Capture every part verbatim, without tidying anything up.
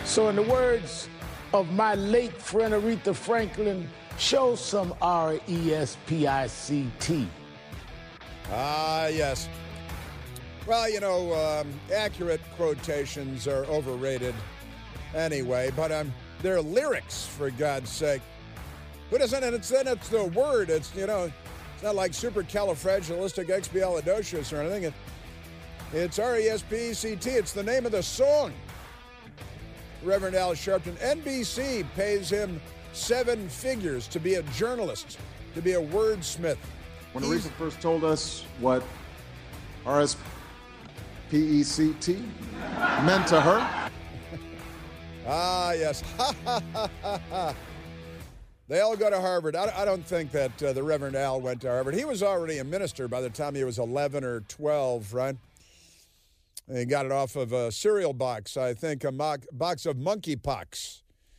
So in the words of my late friend Aretha Franklin, show some R E S P I C T. Ah, yes. Well, you know, um, accurate quotations are overrated anyway, but um, they're lyrics, for God's sake. Who doesn't, and it's, then it's the word, it's, you know, it's not like supercalifragilisticexpialidocious or anything. It, it's R E S P E C T, it's the name of the song. Reverend Al Sharpton, N B C pays him seven figures to be a journalist, to be a wordsmith. When Aretha first told us what R S P E C T meant to her. Ah, yes. Ha, ha, ha, ha, ha. They all go to Harvard. I, I don't think that uh, the Reverend Al went to Harvard. He was already a minister by the time he was eleven or twelve, right? And he got it off of a cereal box, I think, a mock, box of monkeypox.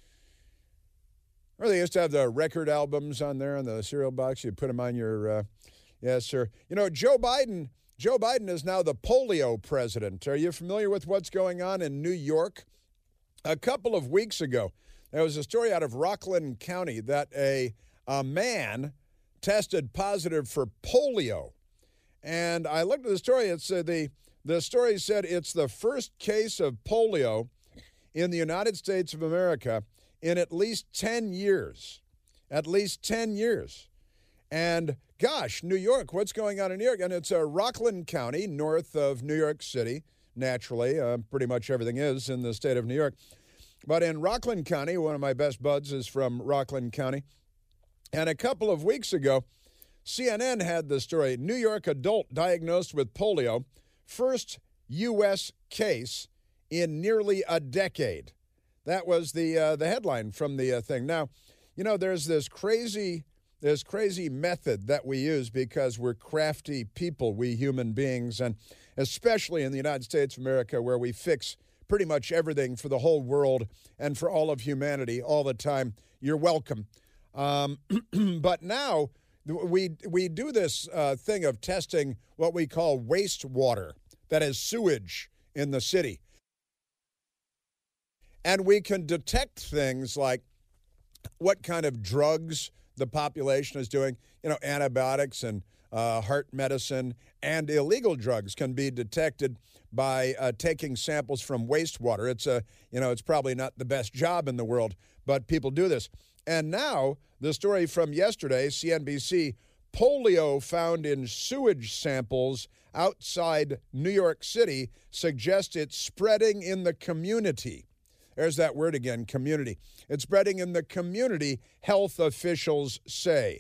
Or they used to have the record albums on there on the cereal box. You put them on your, uh, yes, sir. You know, Joe Biden, Joe Biden is now the polio president. Are you familiar with what's going on in New York? A couple of weeks ago, there was a story out of Rockland County that a, a man tested positive for polio. And I looked at the story. It's uh, the, the story said it's the first case of polio in the United States of America in at least ten years. At least ten years. And gosh, New York, what's going on in New York? And it's uh, Rockland County, north of New York City, naturally. Uh, pretty much everything is in the state of New York. But in Rockland County, one of my best buds is from Rockland County. And a couple of weeks ago, C N N had the story, New York adult diagnosed with polio, first U S case in nearly a decade. That was the uh, the headline from the uh, thing. Now, you know, there's this crazy this crazy method that we use because we're crafty people, we human beings, and especially in the United States of America where we fix pretty much everything for the whole world and for all of humanity all the time. You're welcome. Um, but now we we do this uh, thing of testing what we call wastewater, that is sewage in the city. And we can detect things like what kind of drugs the population is doing. You know, antibiotics and uh, heart medicine and illegal drugs can be detected by uh, taking samples from wastewater. It's a, you know, it's probably not the best job in the world, but people do this. And now the story from yesterday, C N B C, polio found in sewage samples outside New York City suggests it's spreading in the community. There's that word again, community. It's spreading in the community, health officials say.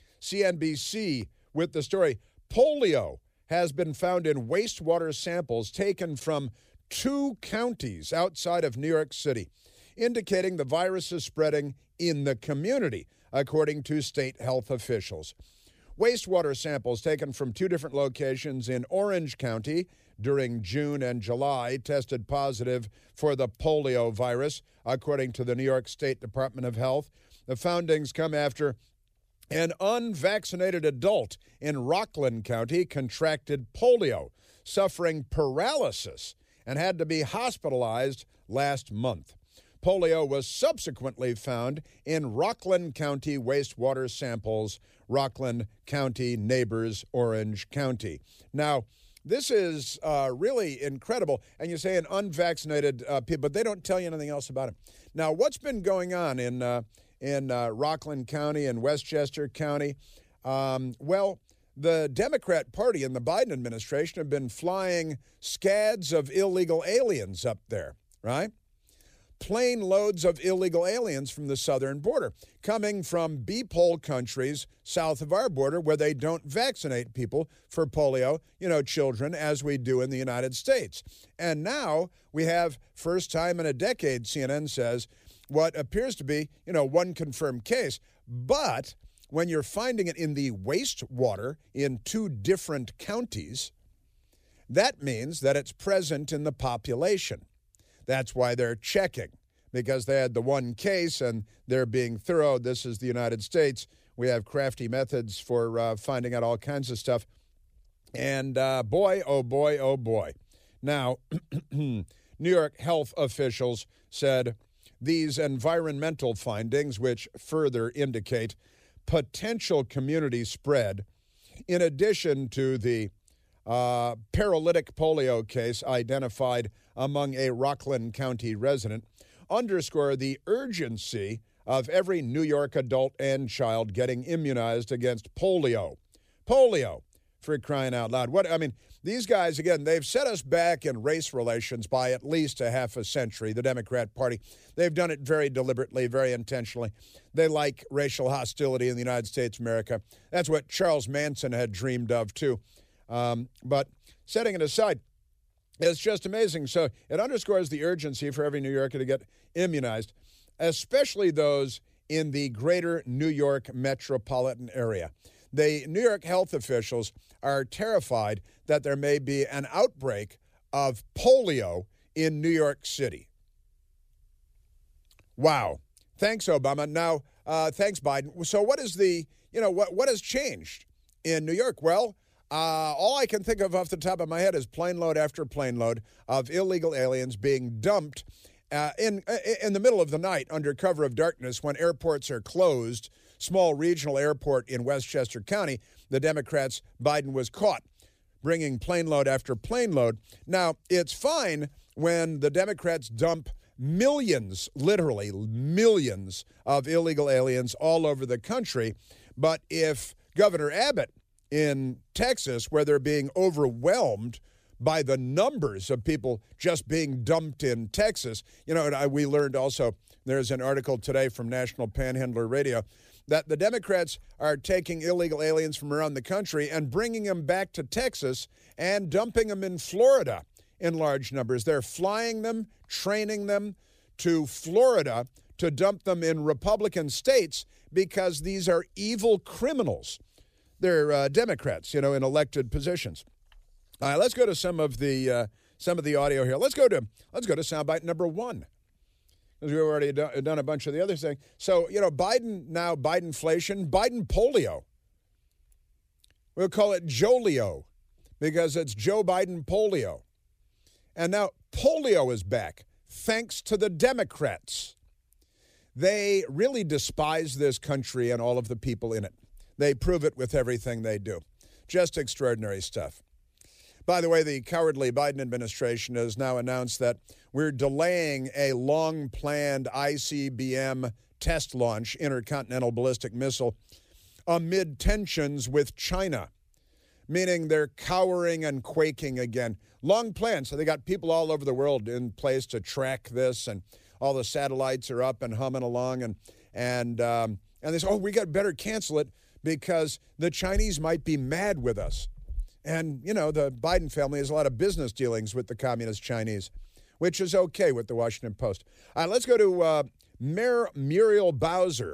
C N B C with the story, polio has been found in wastewater samples taken from two counties outside of New York City, indicating the virus is spreading in the community, according to state health officials. Wastewater samples taken from two different locations in Orange County during June and July tested positive for the polio virus, according to the New York State Department of Health. The findings come after an unvaccinated adult in Rockland County contracted polio, suffering paralysis, and had to be hospitalized last month. Polio was subsequently found in Rockland County wastewater samples. Rockland County neighbors Orange County. Now, this is uh, really incredible. And you say an unvaccinated uh, people, but they don't tell you anything else about it. Now, what's been going on in uh, in uh, Rockland County and Westchester County? Um, well, the Democrat Party and the Biden administration have been flying scads of illegal aliens up there, right? Plane loads of illegal aliens from the southern border, coming from B-pole countries south of our border where they don't vaccinate people for polio, you know, children, as we do in the United States. And now we have, first time in a decade, C N N says, what appears to be, you know, one confirmed case. But when you're finding it in the wastewater in two different counties, that means that it's present in the population. That's why they're checking, because they had the one case and they're being thorough. This is the United States. We have crafty methods for uh, finding out all kinds of stuff. And uh, boy, oh boy, oh boy. Now, New New York health officials said these environmental findings, which further indicate potential community spread, in addition to the uh, paralytic polio case identified among a Rockland County resident, underscore the urgency of every New York adult and child getting immunized against polio. Polio, for crying out loud. What I mean, these guys, again, they've set us back in race relations by at least a half a century, the Democrat Party. They've done it very deliberately, very intentionally. They like racial hostility in the United States of America. That's what Charles Manson had dreamed of, too. Um, but setting it aside, it's just amazing. So it underscores the urgency for every New Yorker to get immunized, especially those in the greater New York metropolitan area. The New York health officials are terrified that there may be an outbreak of polio in New York City. Wow. Thanks, Obama. Now, uh, thanks, Biden. So what is the, you know, what what has changed in New York? Well, uh, all I can think of off the top of my head is plane load after plane load of illegal aliens being dumped uh, in in the middle of the night under cover of darkness when airports are closed. Small regional airport in Westchester County, the Democrats, Biden was caught bringing plane load after plane load. Now, it's fine when the Democrats dump millions, literally millions of illegal aliens all over the country. But if Governor Abbott in Texas, where they're being overwhelmed by the numbers of people just being dumped in Texas, you know, and I, we learned also, there's an article today from National Panhandler Radio, that the Democrats are taking illegal aliens from around the country and bringing them back to Texas and dumping them in Florida in large numbers. They're flying them, training them to Florida to dump them in Republican states because these are evil criminals. They're uh, Democrats, you know, in elected positions. All right, let's go to some of the uh, some of the audio here. Let's go to let's go to soundbite number one. We've already done a bunch of the other things. So, you know, Biden now, Bidenflation, Biden polio. We'll call it Jolio because it's Joe Biden polio. And now polio is back thanks to the Democrats. They really despise this country and all of the people in it. They prove it with everything they do. Just extraordinary stuff. By the way, the cowardly Biden administration has now announced that we're delaying a long-planned I C B M test launch, intercontinental ballistic missile, amid tensions with China, meaning they're cowering and quaking again. Long plans, so they got people all over the world in place to track this, and all the satellites are up and humming along, and and um, and they say, oh, we got better cancel it because the Chinese might be mad with us. And, you know, the Biden family has a lot of business dealings with the communist Chinese, which is okay with the Washington Post. All right, let's go to uh, Mayor Muriel Bowser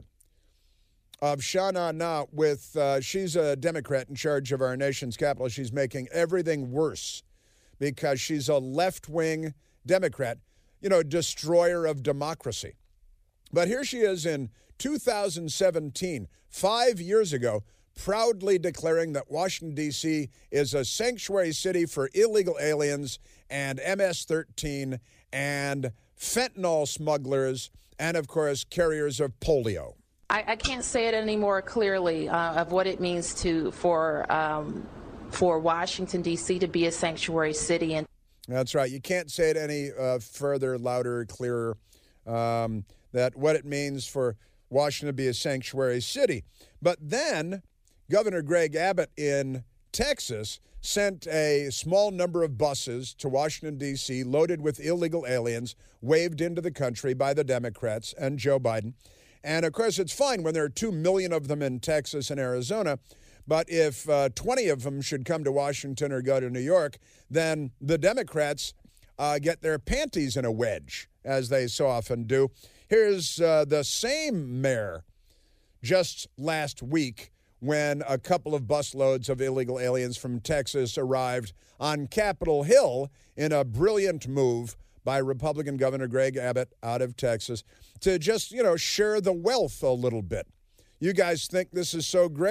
of Sha Na Na with, uh, she's a Democrat in charge of our nation's capital. She's making everything worse because she's a left-wing Democrat, you know, destroyer of democracy. But here she is in two thousand seventeen, five years ago, proudly declaring that Washington, D C is a sanctuary city for illegal aliens and M S thirteen and fentanyl smugglers and, of course, carriers of polio. I, I can't say it any more clearly uh, of what it means to for um, for Washington, D C to be a sanctuary city. And that's right. You can't say it any uh, further, louder, clearer, um, that what it means for Washington to be a sanctuary city. But then Governor Greg Abbott in Texas sent a small number of buses to Washington, D C, loaded with illegal aliens, waved into the country by the Democrats and Joe Biden. And, of course, it's fine when there are two million of them in Texas and Arizona. But if uh, twenty of them should come to Washington or go to New York, then the Democrats uh, get their panties in a wedge, as they so often do. Here's uh, the same mayor just last week when a couple of busloads of illegal aliens from Texas arrived on Capitol Hill in a brilliant move by Republican Governor Greg Abbott out of Texas to just, you know, share the wealth a little bit. You guys think this is so great?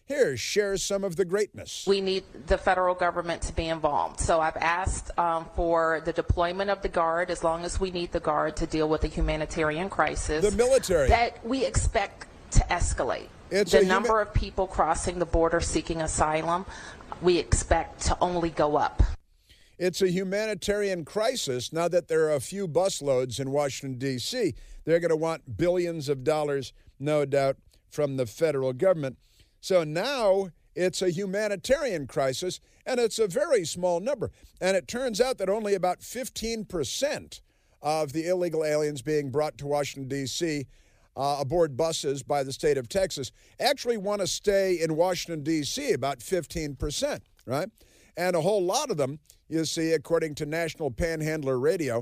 Here, share some of the greatness. We need the federal government to be involved. So I've asked um, for the deployment of the Guard, as long as we need the Guard to deal with a humanitarian crisis. The military. That we expect to escalate. It's the a number huma- of people crossing the border seeking asylum, we expect to only go up. It's a humanitarian crisis. Now that there are a few busloads in Washington, D C, they're going to want billions of dollars, no doubt, from the federal government. So now it's a humanitarian crisis, and it's a very small number. And it turns out that only about fifteen percent of the illegal aliens being brought to Washington, D C, uh, aboard buses by the state of Texas actually want to stay in Washington, D C, about fifteen percent, right? And a whole lot of them, you see, according to National Panhandler Radio,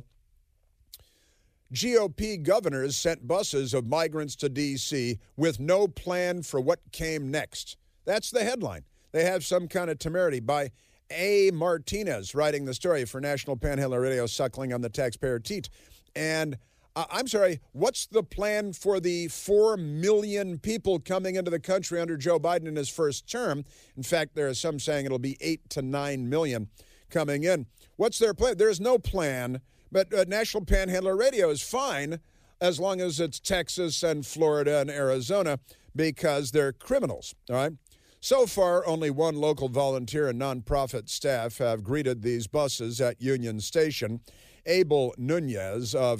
G O P governors sent buses of migrants to D C with no plan for what came next. That's the headline. They have some kind of temerity by A. Martinez writing the story for National Panhandler Radio, suckling on the taxpayer teat. And uh, I'm sorry, what's the plan for the four million people coming into the country under Joe Biden in his first term? In fact, there are some saying it'll be eight to nine million coming in. What's their plan? There's no plan, but uh, National Panhandler Radio is fine as long as it's Texas and Florida and Arizona, because they're criminals, all right? So far, only one local volunteer and nonprofit staff have greeted these buses at Union Station. Abel Nunez of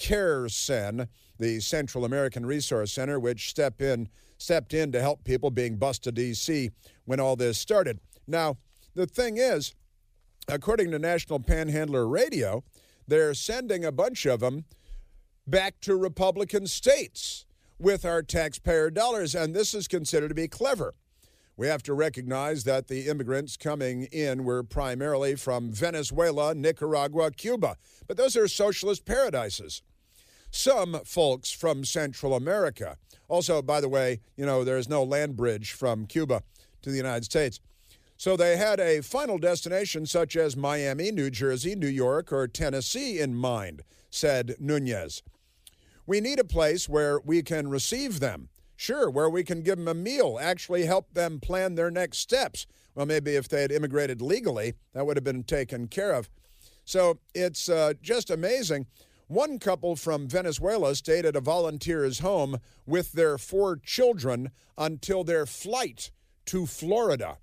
CareCen, the Central American Resource Center, which step in, stepped in to help people being bused to D C when all this started. Now, the thing is, according to National Panhandler Radio, they're sending a bunch of them back to Republican states with our taxpayer dollars, and this is considered to be clever. We have to recognize that the immigrants coming in were primarily from Venezuela, Nicaragua, Cuba, but those are socialist paradises. Some folks from Central America. Also, by the way, you know, there's no land bridge from Cuba to the United States. So they had a final destination such as Miami, New Jersey, New York, or Tennessee in mind, said Nunez. We need a place where we can receive them. Sure, where we can give them a meal, actually help them plan their next steps. Well, maybe if they had immigrated legally, that would have been taken care of. So it's uh, just amazing. One couple from Venezuela stayed at a volunteer's home with their four children until their flight to Florida.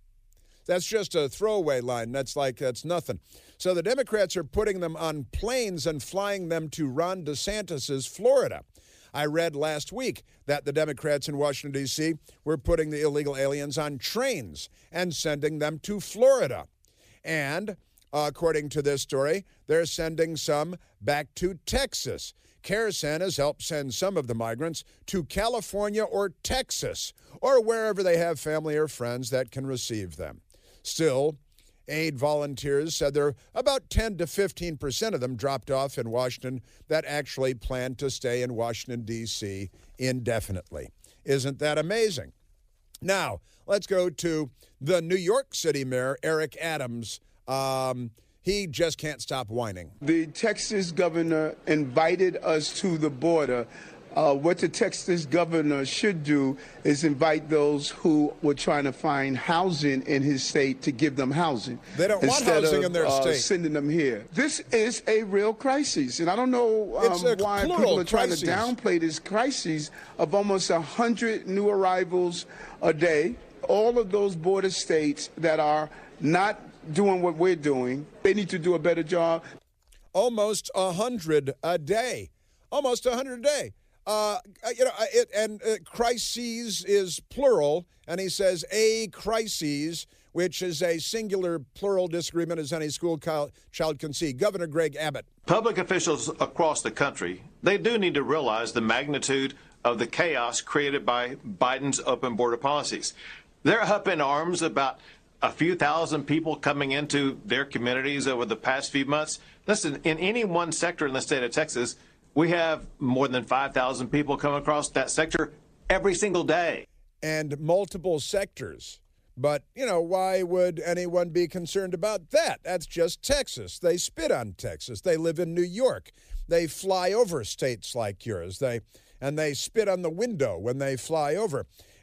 That's just a throwaway line. That's like, that's nothing. So the Democrats are putting them on planes and flying them to Ron DeSantis's Florida. I read last week that the Democrats in Washington, D C were putting the illegal aliens on trains and sending them to Florida. And uh, according to this story, they're sending some back to Texas. CareCen has helped send some of the migrants to California or Texas, or wherever they have family or friends that can receive them. Still, aid volunteers said there are about ten to fifteen percent of them dropped off in Washington that actually plan to stay in Washington, D C indefinitely. Isn't that amazing? Now, let's go to the New York City Mayor, Eric Adams. Um, he just can't stop whining. The Texas governor invited us to the border. Uh, what the Texas governor should do is invite those who were trying to find housing in his state to give them housing. They don't want housing of, in their uh, state. Sending them here. This is a real crisis, and I don't know um, It's a why plural people are trying crisis. to downplay this crisis of almost one hundred new arrivals a day. All of those border states that are not doing what we're doing, they need to do a better job. Almost one hundred a day. Almost one hundred a day. Uh, you know, it, and uh, crises is plural, and he says a crises, which is a singular plural disagreement as any school child can see. Governor Greg Abbott. Public officials across the country, they do need to realize the magnitude of the chaos created by Biden's open border policies. They're up in arms about a few thousand people coming into their communities over the past few months. Listen, in any one sector in the state of Texas, we have more than five thousand people come across that sector every single day. And multiple sectors. But, you know, why would anyone be concerned about that? That's just Texas. They spit on Texas. They live in New York. They fly over states like yours. They and they spit on the window when they fly over.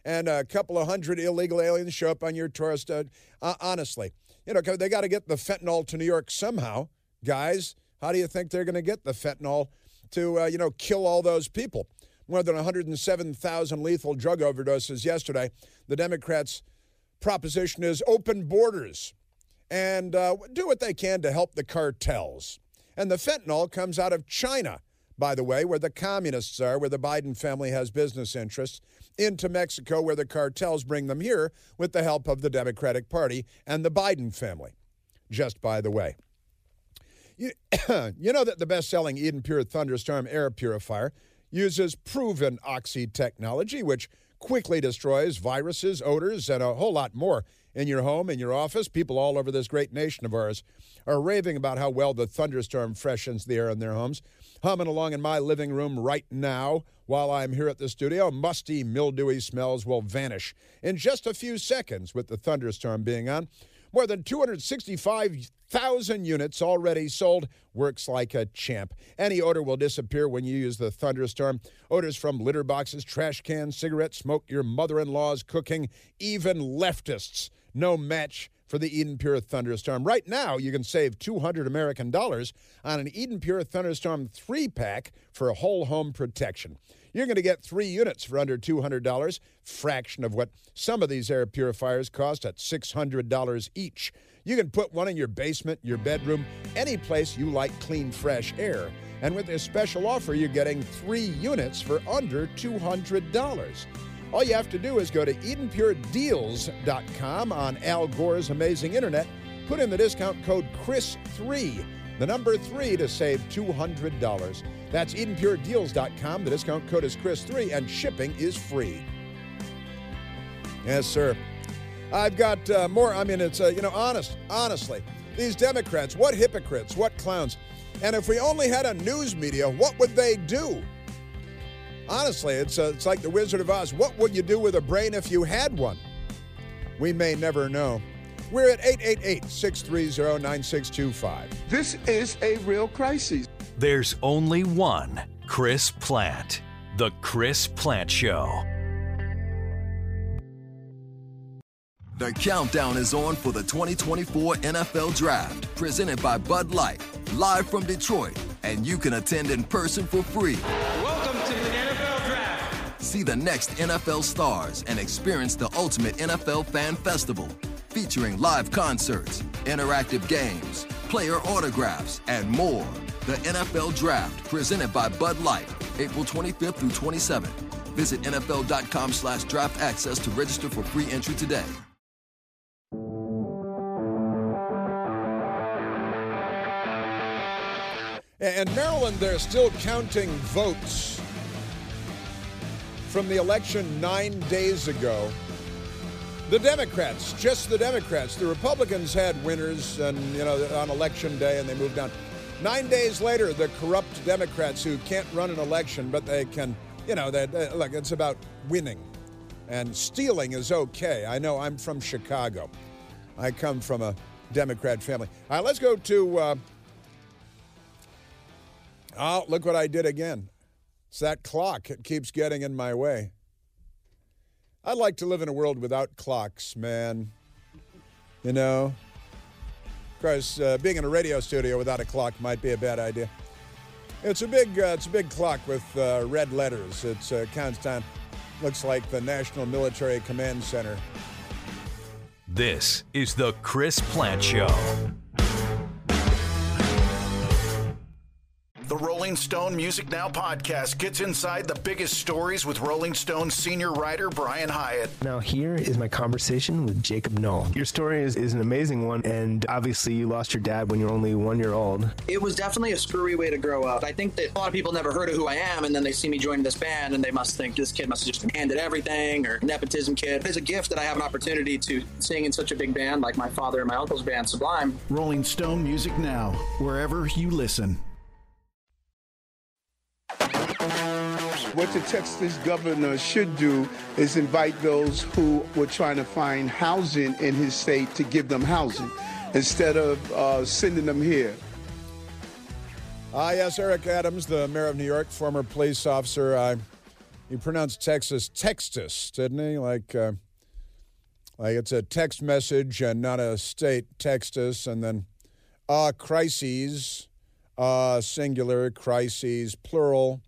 and a couple of hundred illegal aliens show up on your tourist. Uh, uh, honestly, you know, they got to get the fentanyl to New York somehow. Guys, how do you think they're going to get the fentanyl to, uh, you know, kill all those people? More than one hundred seven thousand lethal drug overdoses yesterday. The Democrats' proposition is open borders and uh, do what they can to help the cartels. And the fentanyl comes out of China, by the way, where the communists are, where the Biden family has business interests, into Mexico, where the cartels bring them here with the help of the Democratic Party and the Biden family. Just by the way. You, you know that the best-selling Eden Pure Thunderstorm air purifier uses proven Oxy technology, which quickly destroys viruses, odors, and a whole lot more in your home, in your office. People all over this great nation of ours are raving about how well the Thunderstorm freshens the air in their homes. Humming along in my living room right now while I'm here at the studio, musty, mildewy smells will vanish in just a few seconds with the Thunderstorm being on. More than two hundred sixty-five thousand units already sold. Works like a champ. Any odor will disappear when you use the Thunderstorm. Odors from litter boxes, trash cans, cigarette smoke, your mother-in-law's cooking, even leftists. No match for the Eden Pure Thunderstorm. Right now, you can save two hundred American dollars on an Eden Pure Thunderstorm three-pack for whole home protection. You're going to get three units for under two hundred dollars, fraction of what some of these air purifiers cost at six hundred dollars each. You can put one in your basement, your bedroom, any place you like clean, fresh air. And with this special offer, you're getting three units for under two hundred dollars. All you have to do is go to Eden Pure Deals dot com on Al Gore's amazing internet. Put in the discount code Chris three, the number three, to save two hundred dollars. That's Eden Pure Deals dot com. The discount code is Chris three, and shipping is free. Yes, sir. I've got uh, more. I mean, it's, uh, you know, honest, honestly, these Democrats, what hypocrites, what clowns. And if we only had a news media, what would they do? Honestly, it's, uh, it's like the Wizard of Oz. What would you do with a brain if you had one? We may never know. We're at eight eight eight, six three zero, nine six two five. This is a real crisis. There's only one Chris Plante. The Chris Plante Show. The countdown is on for the twenty twenty-four N F L Draft, presented by Bud Light, live from Detroit, and you can attend in person for free. Welcome to the N F L Draft. See the next N F L stars and experience the ultimate N F L fan festival, featuring live concerts, interactive games, player autographs, and more. The N F L Draft, presented by Bud Light, April twenty-fifth through twenty-seventh. Visit N F L dot com slash draft access to register for free entry today. In Maryland, they're still counting votes from the election nine days ago. The Democrats, just the Democrats. The Republicans had winners and, you know, on election day, and they moved on. Nine days later, the corrupt Democrats who can't run an election, but they can, you know, they, they, look, it's about winning. And stealing is okay. I know, I'm from Chicago. I come from a Democrat family. All right, let's go to... Uh, Oh, look what I did again. It's that clock. It keeps getting in my way. I'd like to live in a world without clocks, man. You know? Of course, uh, being in a radio studio without a clock might be a bad idea. It's a big, uh, it's a big clock with uh, red letters. It uh, counts down. Looks like the National Military Command Center. This is the Chris Plante Show. The Rolling Stone Music Now podcast gets inside the biggest stories with Rolling Stone senior writer Brian Hyatt. Now here is my conversation with Jacob Knoll. Your story is, is an amazing one, and obviously you lost your dad when you were only one year old. It was definitely a screwy way to grow up. I think that a lot of people never heard of who I am, and then they see me joining this band, and they must think this kid must have just been handed everything, or nepotism kid. It's a gift that I have an opportunity to sing in such a big band like my father and my uncle's band, Sublime. Rolling Stone Music Now, wherever you listen. What the Texas governor should do is invite those who were trying to find housing in his state to give them housing instead of uh, sending them here. Ah, yes, Eric Adams, the mayor of New York, former police officer. I he pronounced Texas Textus, didn't he? Like, uh, like it's a text message and not a state, Textus. And then uh, crises, uh, singular, crises, plural.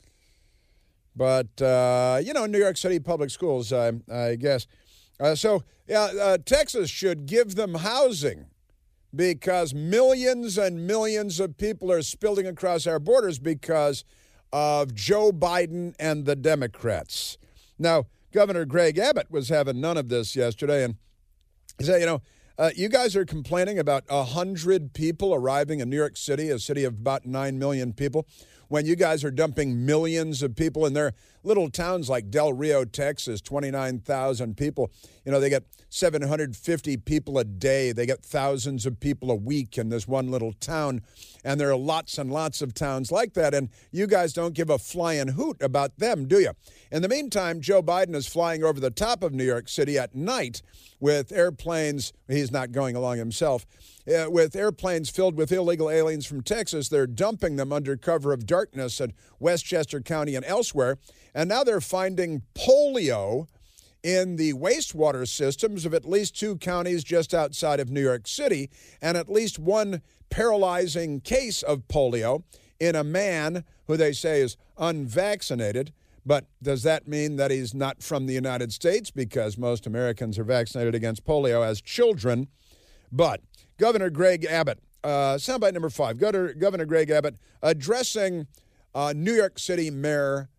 But, uh, you know, New York City public schools, uh, I guess. Uh, so, yeah, uh, Texas should give them housing because millions and millions of people are spilling across our borders because of Joe Biden and the Democrats. Now, Governor Greg Abbott was having none of this yesterday, and he said, you know, uh, you guys are complaining about one hundred people arriving in New York City, a city of about nine million people, when you guys are dumping millions of people in their little towns like Del Rio, Texas, twenty-nine thousand people. You know, they get seven hundred fifty people a day. They get thousands of people a week in this one little town. And there are lots and lots of towns like that. And you guys don't give a flying hoot about them, do you? In the meantime, Joe Biden is flying over the top of New York City at night with airplanes. He's not going along himself. Uh, with airplanes filled with illegal aliens from Texas. They're dumping them under cover of darkness at Westchester County and elsewhere. And now they're finding polio in the wastewater systems of at least two counties just outside of New York City, and at least one paralyzing case of polio in a man who they say is unvaccinated. But does that mean that he's not from the United States? Because most Americans are vaccinated against polio as children. But Governor Greg Abbott, uh, soundbite number five, Governor, Governor Greg Abbott addressing uh, New York City Mayor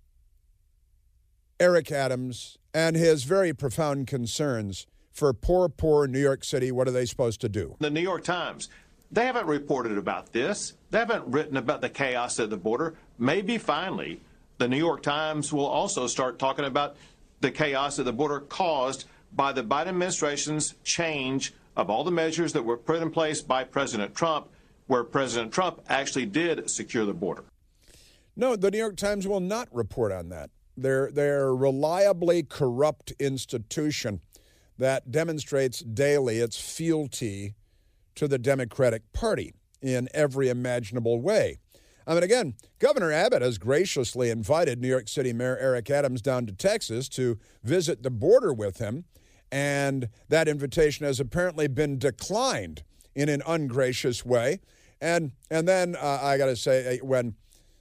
Eric Adams and his very profound concerns for poor, poor New York City. What are they supposed to do? The New York Times, they haven't reported about this. They haven't written about the chaos at the border. Maybe finally the New York Times will also start talking about the chaos at the border caused by the Biden administration's change of all the measures that were put in place by President Trump, where President Trump actually did secure the border. No, the New York Times will not report on that. They're, they're a reliably corrupt institution that demonstrates daily its fealty to the Democratic Party in every imaginable way. I mean, again, Governor Abbott has graciously invited New York City Mayor Eric Adams down to Texas to visit the border with him, and that invitation has apparently been declined in an ungracious way. And and then uh, I got to say, when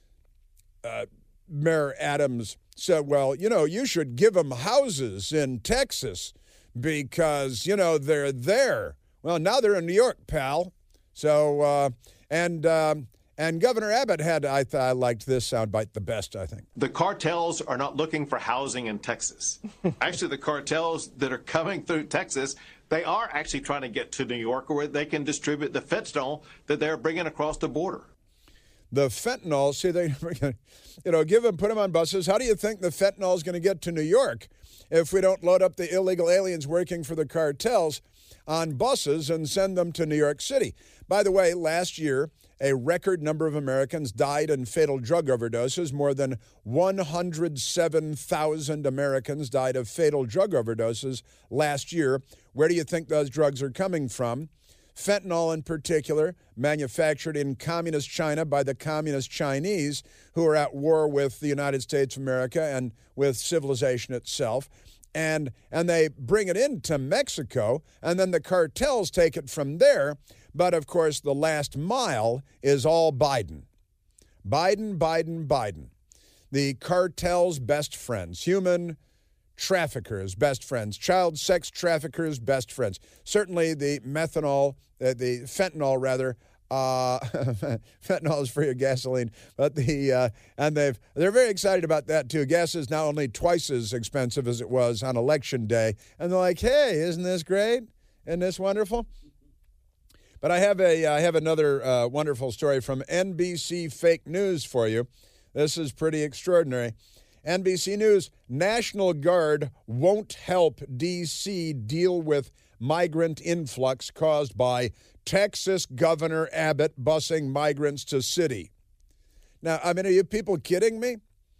uh, Mayor Adams said, well, you know, you should give them houses in Texas because, you know, they're there. Well, now they're in New York, pal. So, uh, and um, and Governor Abbott had, I, th- I liked this soundbite the best, I think. The cartels are not looking for housing in Texas. Actually, the cartels that are coming through Texas, they are actually trying to get to New York where they can distribute the fentanyl that they're bringing across the border. The fentanyl, see, they, you know, give them, put them on buses. How do you think the fentanyl is going to get to New York if we don't load up the illegal aliens working for the cartels on buses and send them to New York City? By the way, last year, a record number of Americans died in fatal drug overdoses. More than one hundred seven thousand Americans died of fatal drug overdoses last year. Where do you think those drugs are coming from? Fentanyl in particular, manufactured in communist China by the communist Chinese, who are at war with the United States of America and with civilization itself. And and they bring it into Mexico, and then the cartels take it from there. But, of course, the last mile is all Biden. Biden, Biden, Biden. The cartel's best friends, human traffickers' best friends, child sex traffickers' best friends. Certainly the methanol, uh, the fentanyl, rather, uh, fentanyl is free of gasoline, but the uh, and they've they're very excited about that too. Gas is now only twice as expensive as it was on election day, and they're like, "Hey, isn't this great? Isn't this wonderful?" But I have a I have another uh, wonderful story from N B C Fake News for you. This is pretty extraordinary. N B C News, National Guard won't help D C deal with migrant influx caused by Texas Governor Abbott busing migrants to city. Now, I mean, are you people kidding me?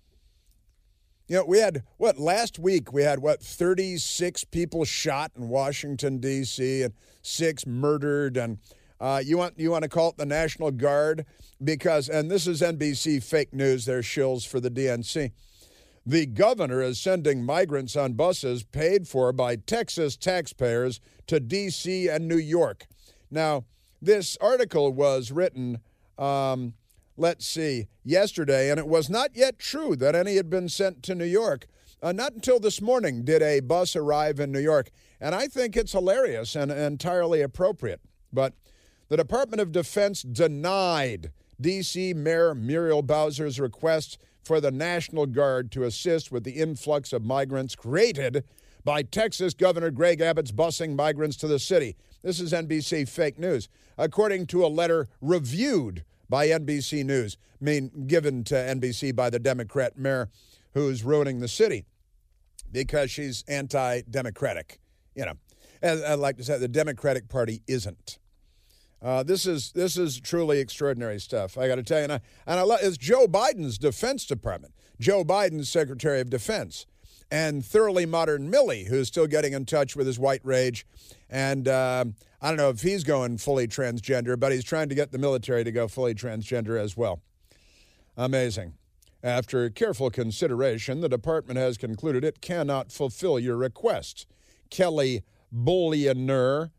You know, we had, what, last week we had, what, thirty-six people shot in Washington, D C, and six murdered, and uh, you want you want to call it the National Guard? Because, and this is N B C Fake News, they're shills for the D N C. The governor is sending migrants on buses paid for by Texas taxpayers to D C and New York. Now, this article was written, um, let's see, yesterday, and it was not yet true that any had been sent to New York. Uh, not until this morning did a bus arrive in New York, and I think it's hilarious and entirely appropriate. But the Department of Defense denied D C Mayor Muriel Bowser's request for the National Guard to assist with the influx of migrants created by Texas Governor Greg Abbott's busing migrants to the city. This is N B C fake news, according to a letter reviewed by N B C News, I mean, given to N B C by the Democrat mayor who's ruining the city because she's anti-democratic. You know, as I like to say, the Democratic Party isn't. Uh, this is this is truly extraordinary stuff. I got to tell you, and I, and I love, it's Joe Biden's Defense Department, Joe Biden's Secretary of Defense, and thoroughly modern Milley, who's still getting in touch with his white rage. And uh, I don't know if he's going fully transgender, but he's trying to get the military to go fully transgender as well. Amazing. After careful consideration, the department has concluded it cannot fulfill your request. Kelly Bulliner,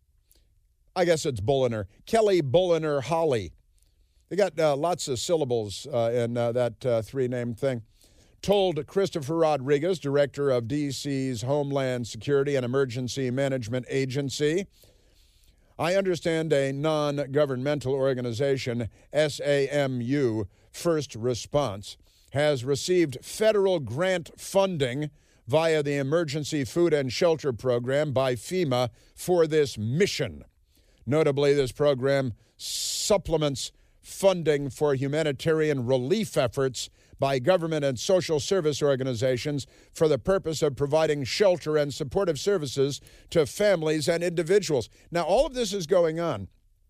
I guess it's Bulliner, Kelly Bulliner Holly. They got uh, lots of syllables uh, in uh, that uh, three-name thing. Told Christopher Rodriguez, director of D C's Homeland Security and Emergency Management Agency, I understand a non-governmental organization, S A M U, First Response, has received federal grant funding via the Emergency Food and Shelter Program by FEMA for this mission. Notably, this program supplements funding for humanitarian relief efforts by government and social service organizations for the purpose of providing shelter and supportive services to families and individuals. Now, all of this is going on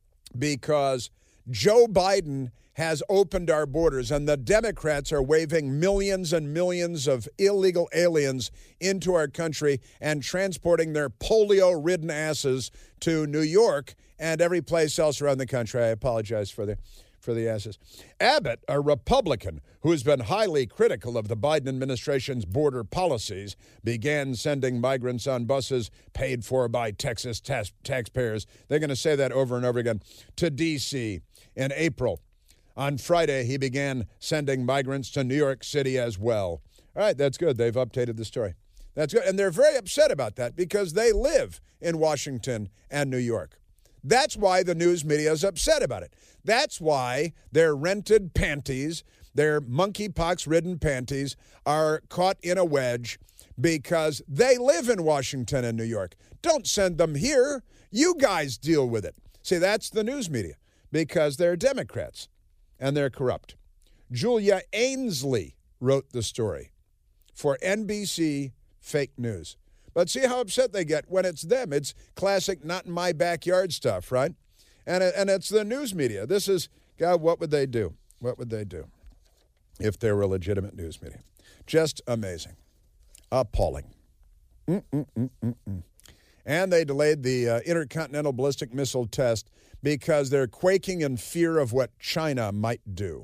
because Joe Biden has opened our borders, and the Democrats are waving millions and millions of illegal aliens into our country and transporting their polio-ridden asses to New York and every place else around the country. I apologize for the for the asses. Abbott, a Republican who has been highly critical of the Biden administration's border policies, began sending migrants on buses paid for by Texas tax- taxpayers. They're going to say that over and over again, to D C in April. On Friday, he began sending migrants to New York City as well. All right, that's good. They've updated the story. That's good. And they're very upset about that because they live in Washington and New York. That's why the news media is upset about it. That's why their rented panties, their monkeypox-ridden panties, are caught in a wedge because they live in Washington and New York. Don't send them here. You guys deal with it. See, that's the news media because they're Democrats and they're corrupt. Julia Ainsley wrote the story for N B C Fake News. But see how upset they get when it's them. It's classic not in my backyard stuff, right? And, and it's the news media. This is, God, what would they do? What would they do if they were a legitimate news media? Just amazing. Appalling. Mm-mm-mm-mm-mm. And they delayed the uh, Intercontinental Ballistic Missile test because they're quaking in fear of what China might do.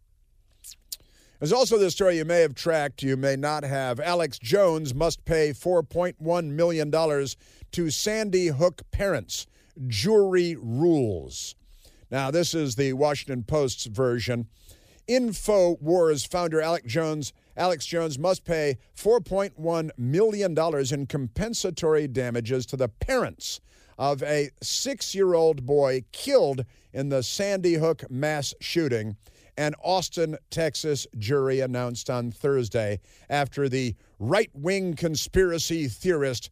There's also this story you may have tracked, you may not have. Alex Jones must pay four point one million dollars to Sandy Hook parents. Jury rules. Now, this is the Washington Post's version. InfoWars founder Alex Jones, Alex Jones must pay four point one million dollars in compensatory damages to the parents of a six-year-old boy killed in the Sandy Hook mass shooting. An Austin, Texas jury announced on Thursday after the right-wing conspiracy theorist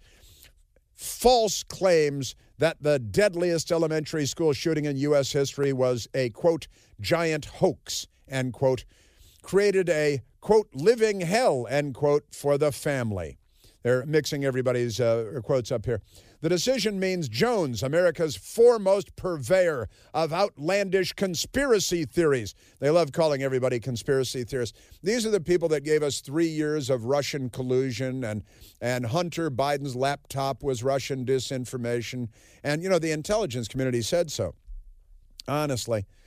false claims that the deadliest elementary school shooting in U S history was a, quote, giant hoax, end quote, created a, quote, living hell, end quote, for the family. They're mixing everybody's uh, quotes up here. The decision means Jones, America's foremost purveyor of outlandish conspiracy theories. They love calling everybody conspiracy theorists. These are the people that gave us three years of Russian collusion, and, and Hunter Biden's laptop was Russian disinformation. And, you know, the intelligence community said so. Honestly.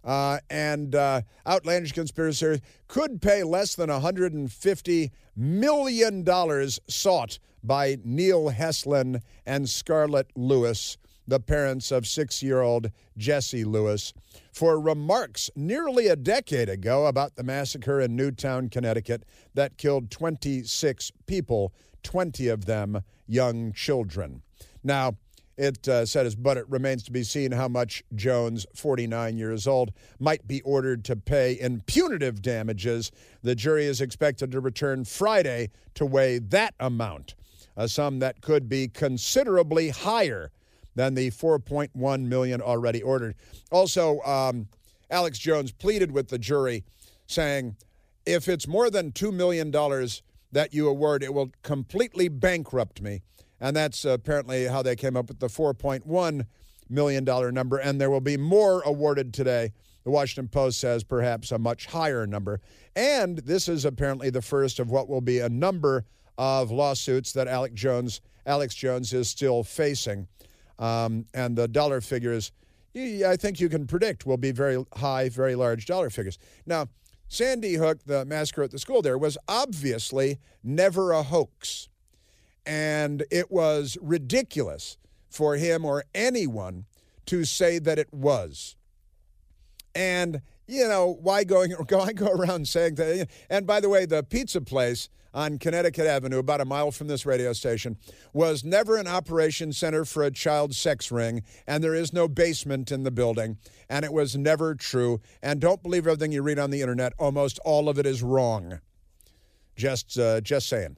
uh, and uh, outlandish conspiracy theories could pay less than one hundred fifty million dollars sought by Neil Heslin and Scarlett Lewis, the parents of six-year-old Jesse Lewis, for remarks nearly a decade ago about the massacre in Newtown, Connecticut, that killed twenty-six people, twenty of them young children. Now, it uh, says, but it remains to be seen how much Jones, forty-nine years old, might be ordered to pay in punitive damages. The jury is expected to return Friday to weigh that amount, a sum that could be considerably higher than the four point one million dollars already ordered. Also, um, Alex Jones pleaded with the jury, saying, if it's more than two million dollars that you award, it will completely bankrupt me. And that's uh, apparently how they came up with the four point one million dollars number, and there will be more awarded today. The Washington Post says perhaps a much higher number. And this is apparently the first of what will be a number of lawsuits that Alex Jones, Alex Jones is still facing. Um, and the dollar figures, I think you can predict, will be very high, very large dollar figures. Now, Sandy Hook, the massacre at the school there, was obviously never a hoax. And it was ridiculous for him or anyone to say that it was. And, you know, why going, why go around saying that? And by the way, the pizza place on Connecticut Avenue, about a mile from this radio station, was never an operation center for a child sex ring, and there is no basement in the building, and it was never true. And don't believe everything you read on the internet. Almost all of it is wrong. Just, uh, just saying.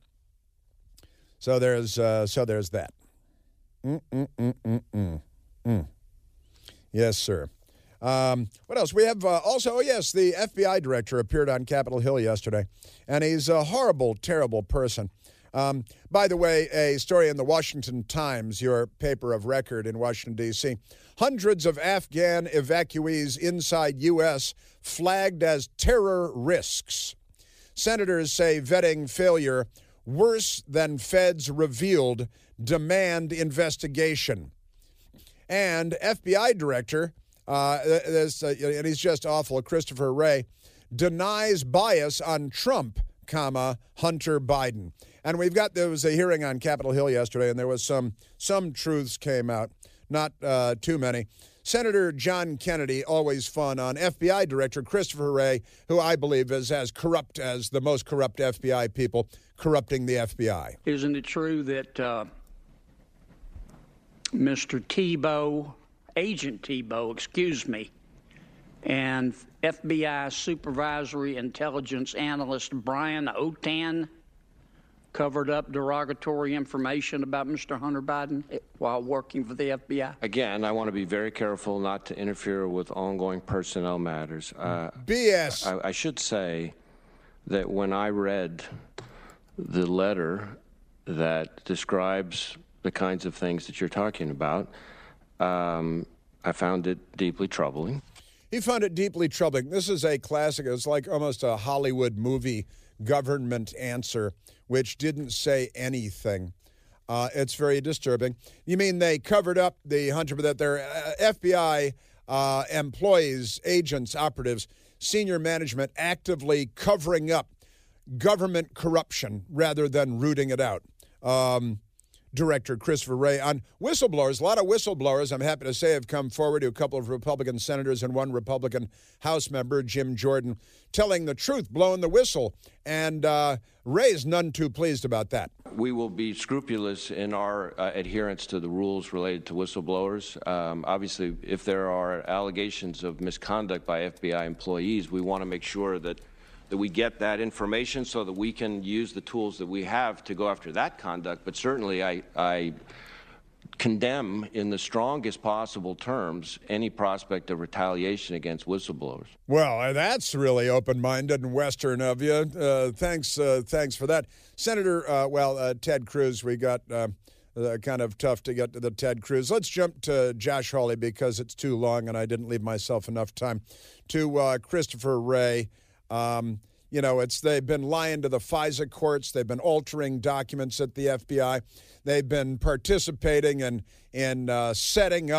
So there's, uh, so there's that. Mm mm mm mm mm. Mm. Yes, sir. Um, what else? We have uh, also, oh, yes, the F B I director appeared on Capitol Hill yesterday, and he's a horrible, terrible person. Um, by the way, a story in the Washington Times, your paper of record in Washington, D C Hundreds of Afghan evacuees inside U S flagged as terror risks. Senators say vetting failure worse than feds revealed, demand investigation. And F B I director, uh, this, uh, and he's just awful, Christopher Wray, denies bias on Trump, comma, Hunter Biden. And we've got, there was a hearing on Capitol Hill yesterday, and there was some, some truths came out, not uh, too many. Senator John Kennedy, always fun, on F B I Director Christopher Wray, who I believe is as corrupt as the most corrupt F B I people corrupting the F B I. Isn't it true that uh, Mister Tebow, Agent Tebow, excuse me, and F B I Supervisory Intelligence Analyst Brian Otan covered up derogatory information about Mister Hunter Biden while working for the F B I? Again, I want to be very careful not to interfere with ongoing personnel matters. Uh, B S. I, I should say that when I read the letter that describes the kinds of things that you're talking about, um, I found it deeply troubling. He found it deeply troubling. This is a classic. It's like almost a Hollywood movie government answer, which didn't say anything. Uh, it's very disturbing. You mean they covered up the Hunter, that their uh, F B I uh, employees, agents, operatives, senior management actively covering up government corruption rather than rooting it out. Um, Director Christopher Wray on whistleblowers. A lot of whistleblowers, I'm happy to say, have come forward to a couple of Republican senators and one Republican House member, Jim Jordan, telling the truth, blowing the whistle. And uh, Wray's none too pleased about that. We will be scrupulous in our uh, adherence to the rules related to whistleblowers. Um, obviously, if there are allegations of misconduct by F B I employees, we want to make sure that that we get that information so that we can use the tools that we have to go after that conduct. But certainly I, I condemn in the strongest possible terms any prospect of retaliation against whistleblowers. Well, that's really open-minded and Western of you. Uh, thanks uh, thanks for that. Senator, uh, well, uh, Ted Cruz, we got uh, uh, kind of tough to get to the Ted Cruz. Let's jump to Josh Hawley because it's too long and I didn't leave myself enough time. To uh, Christopher Wray. Um, you know, it's they've been lying to the FISA courts. They've been altering documents at the F B I. They've been participating in, in uh, setting up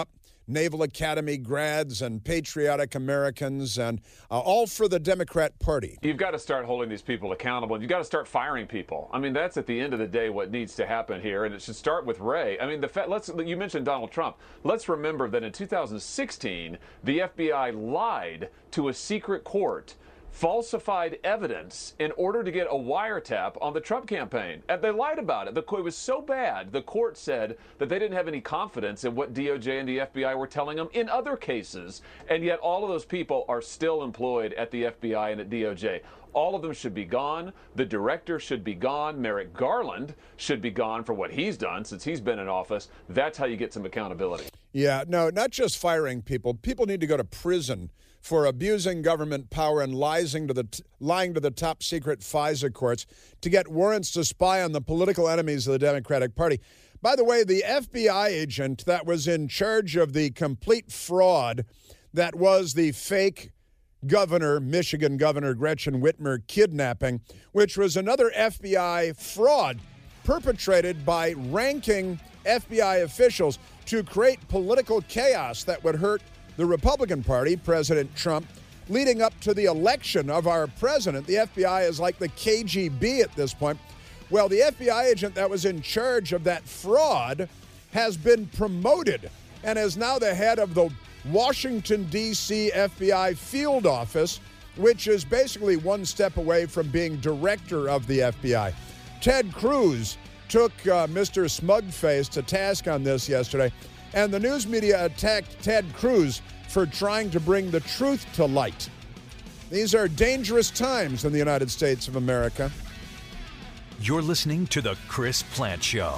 Naval Academy grads and patriotic Americans, and uh, all for the Democrat Party. You've got to start holding these people accountable. You've got to start firing people. I mean, that's at the end of the day what needs to happen here, and it should start with Wray. I mean, the fa- let's you mentioned Donald Trump. Let's remember that in two thousand sixteen, the F B I lied to a secret court, falsified evidence in order to get a wiretap on the Trump campaign. And they lied about it. The, it was so bad, the court said that they didn't have any confidence in what D O J and the F B I were telling them in other cases. And yet all of those people are still employed at the F B I and at D O J. All of them should be gone. The director should be gone. Merrick Garland should be gone for what he's done since he's been in office. That's how you get some accountability. Yeah, no, not just firing people. People need to go to prison for abusing government power and lying to the t- lying to the top secret FISA courts to get warrants to spy on the political enemies of the Democratic Party. By the way, the F B I agent that was in charge of the complete fraud that was the fake governor, Michigan Governor Gretchen Whitmer kidnapping, which was another F B I fraud perpetrated by ranking F B I officials to create political chaos that would hurt the Republican Party, President Trump, leading up to the election of our president. The F B I is like the K G B at this point. Well, the F B I agent that was in charge of that fraud has been promoted and is now the head of the Washington, D C F B I field office, which is basically one step away from being director of the F B I. Ted Cruz took uh, Mister Smugface to task on this yesterday, and the news media attacked Ted Cruz for trying to bring the truth to light. These are dangerous times in the United States of America. You're listening to The Chris Plante Show.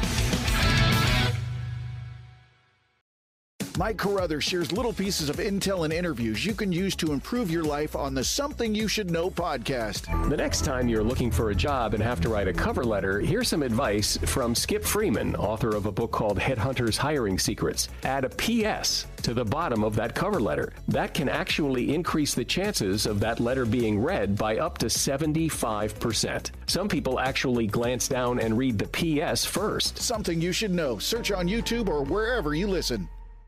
Mike Carruthers shares little pieces of intel and interviews you can use to improve your life on the Something You Should Know podcast. The next time you're looking for a job and have to write a cover letter, here's some advice from Skip Freeman, author of a book called Headhunters Hiring Secrets. Add a P S to the bottom of that cover letter. That can actually increase the chances of that letter being read by up to seventy-five percent. Some people actually glance down and read the P S first. Something You Should Know. Search on YouTube or wherever you listen.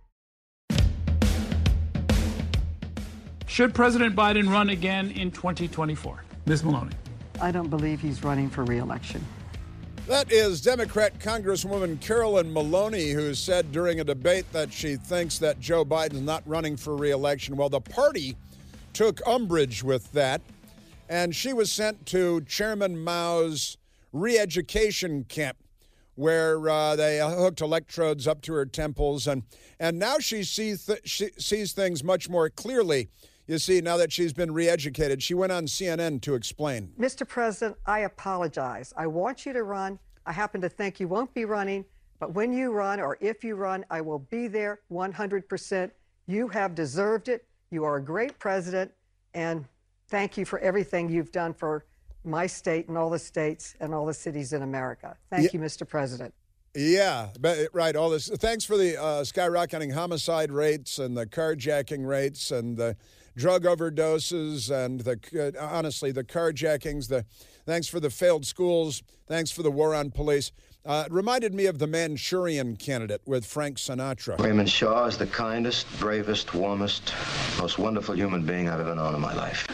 Should President Biden run again in twenty twenty-four? Miz Maloney. I don't believe he's running for re-election. That is Democrat Congresswoman Carolyn Maloney, who said during a debate that she thinks that Joe Biden's not running for re-election. Well, the party took umbrage with that, and she was sent to Chairman Mao's re-education camp, where uh, they hooked electrodes up to her temples, and and now she sees th- she sees things much more clearly. You see, now that she's been re-educated, she went on C N N to explain. Mister President, I apologize. I want you to run. I happen to think you won't be running, but when you run, or if you run, I will be there one hundred percent. You have deserved it. You are a great president, and thank you for everything you've done for my state and all the states and all the cities in America. Thank yeah. you, Mister President. Yeah, right. All this. Thanks for the uh, skyrocketing homicide rates and the carjacking rates and the drug overdoses and the uh, honestly the carjackings. The thanks for the failed schools. Thanks for the war on police. Uh, it reminded me of the Manchurian Candidate with Frank Sinatra. Raymond Shaw is the kindest, bravest, warmest, most wonderful human being I've ever known in my life.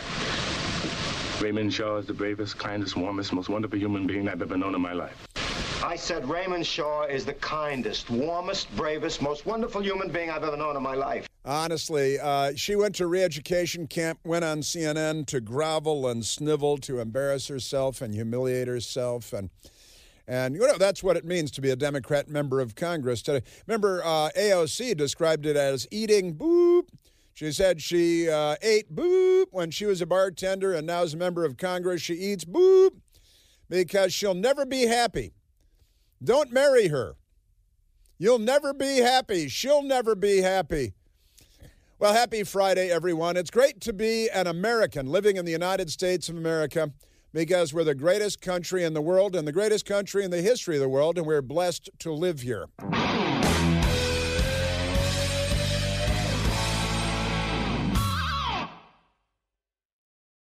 Raymond Shaw is the bravest, kindest, warmest, most wonderful human being I've ever known in my life. I said Raymond Shaw is the kindest, warmest, bravest, most wonderful human being I've ever known in my life. Honestly, uh, she went to re-education camp, went on C N N to grovel and snivel, to embarrass herself and humiliate herself. And, and you know, that's what it means to be a Democrat member of Congress today. Remember, uh, A O C described it as eating boop. She said she uh, ate boop when she was a bartender, and now as a member of Congress, she eats boop because she'll never be happy. Don't marry her. You'll never be happy. She'll never be happy. Well, happy Friday, everyone. It's great to be an American living in the United States of America because we're the greatest country in the world and the greatest country in the history of the world, and we're blessed to live here.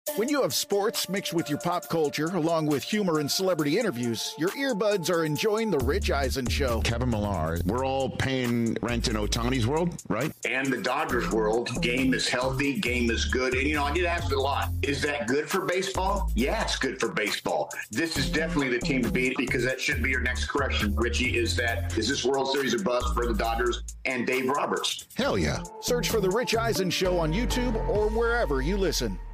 When you have sports mixed with your pop culture, along with humor and celebrity interviews, your earbuds are enjoying The Rich Eisen Show. Kevin Millar, we're all paying rent in Ohtani's world, right? And the Dodgers world. Game is healthy, game is good. And, you know, I get asked a lot, is that good for baseball? Yeah, it's good for baseball. This is definitely the team to beat because that should be your next correction, Richie, is that, is this World Series a bust for the Dodgers and Dave Roberts? Hell yeah. Search for The Rich Eisen Show on YouTube or wherever you listen.